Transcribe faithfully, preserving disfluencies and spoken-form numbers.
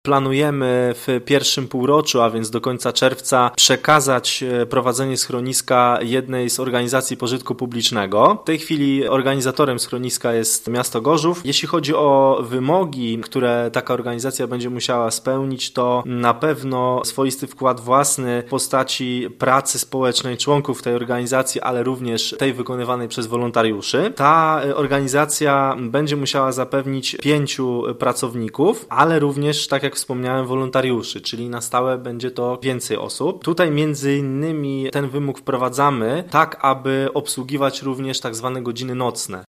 Planujemy w pierwszym półroczu, a więc do końca czerwca, przekazać prowadzenie schroniska jednej z organizacji pożytku publicznego. W tej chwili organizatorem schroniska jest miasto Gorzów. Jeśli chodzi o wymogi, które taka organizacja będzie musiała spełnić, to na pewno swoisty wkład własny w postaci pracy społecznej członków tej organizacji, ale również tej wykonywanej przez wolontariuszy. Ta organizacja będzie musiała zapewnić pięciu pracowników, ale również, tak jak jak wspomniałem, wolontariuszy, czyli na stałe będzie to więcej osób. Tutaj między innymi ten wymóg wprowadzamy tak, aby obsługiwać również tak zwane godziny nocne.